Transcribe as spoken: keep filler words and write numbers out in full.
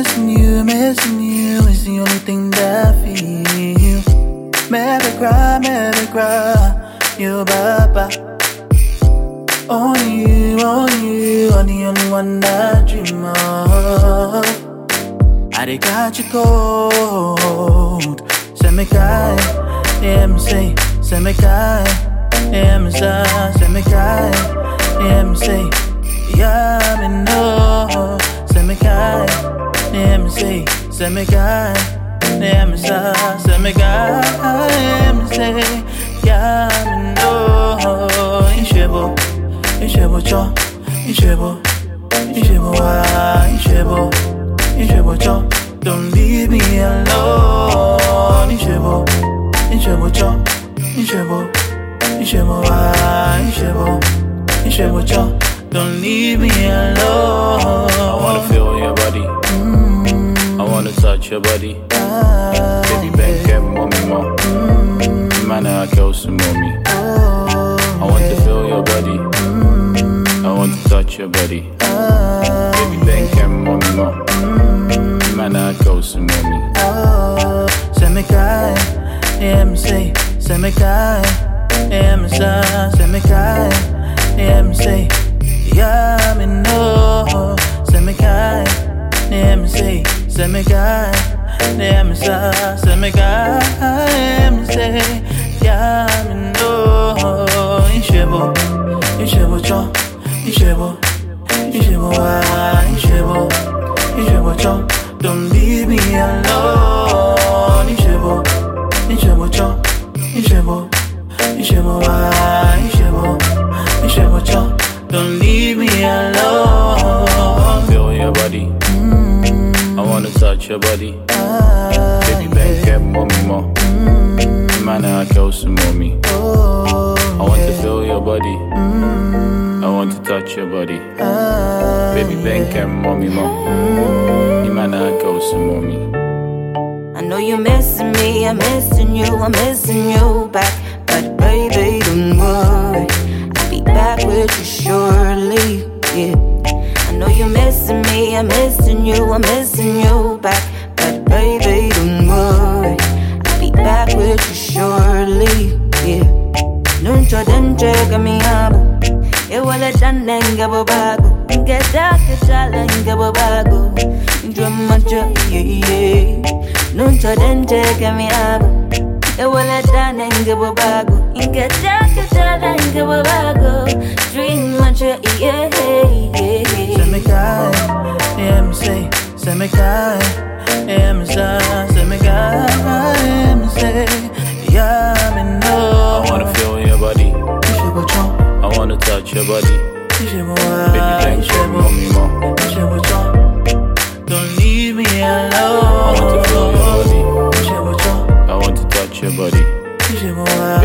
Missing you, missing you is the only thing that I feel. Maybe cry, maybe cry, you baba. Only you, only you are the only one that I dream of. I done got you cold. Say me guy, yeah me say, say me guy, yeah me say, say me guy, yeah me say, yeah me know. Say me guy, yeah me say, say me guy, yeah me say, say me guy, yeah me say, yeah me know. Inshebo, inshebo cho, inshebo, inshebo wa, inshebo, inshebo cho. Don't leave me alone. Inshebo, inshebo cho, inshebo, inshebo wa, inshebo, inshebo cho. Don't leave me alone. I wanna feel your body. Mm-hmm. I wanna touch your body. Ah, Baby, bang, get mommy more. mm-hmm. Man, I kill some mommy. Oh, I want yeah. to feel your body. Mm-hmm. I want to touch your body. Ah, Baby, bang, get mommy more. mm-hmm. Man, I kill some mommy. Oh, say me guy, yeah me say, say me guy, yeah me say, say me guy, yeah me say, yeah me know, say me guy, yeah me say, say me guy, yeah me say, say me guy, yeah me say, yeah me know. Inshebo, inshebo cho, inshebo, inshebo wa, inshebo, inshebo cho. Don't leave me alone. Inshebo, inshebo cho, inshebo, inshebo wa, inshebo, inshebo cho. Don't leave me alone. I wanna feel your body. Mm-hmm. I wanna touch your body. Ah, Baby, bang, get mommy more. mm-hmm. Man, I kill some mommy. Oh, I want yeah. to feel your body. Mm-hmm. I want to touch your body. Ah, Baby, bang, yeah. get mommy more. Mm-hmm. You man, I kill some mommy. I know you're missing me, I'm missing you, I'm missing you back. But baby, don't worry, I'll be back with you shortly, yeah. I know you're missing me, I'm missing you, I'm missing you back. But baby, don't worry, I'll be back with you shortly, yeah. Nuncho denche kami habu, e wala danenga babago. Get that, get that, get babago. Dramaja, yeah, yeah. Nuncho denche kami habu, e wala danenga babago. Get that, get that, get babago. Dream macha, yeah, yeah. Say me guy, yeah me say, say me guy, yeah me say, say me guy, yeah me say, yeah me know. I wanna feel your body. Inshebo cho, I wanna touch your body. inshebo Baby, wa, bang, get inshebo, mommy more. inshebo cho. Don't leave me alone. I want to feel your body. Inshebo cho, I want to touch your body. inshebo wa,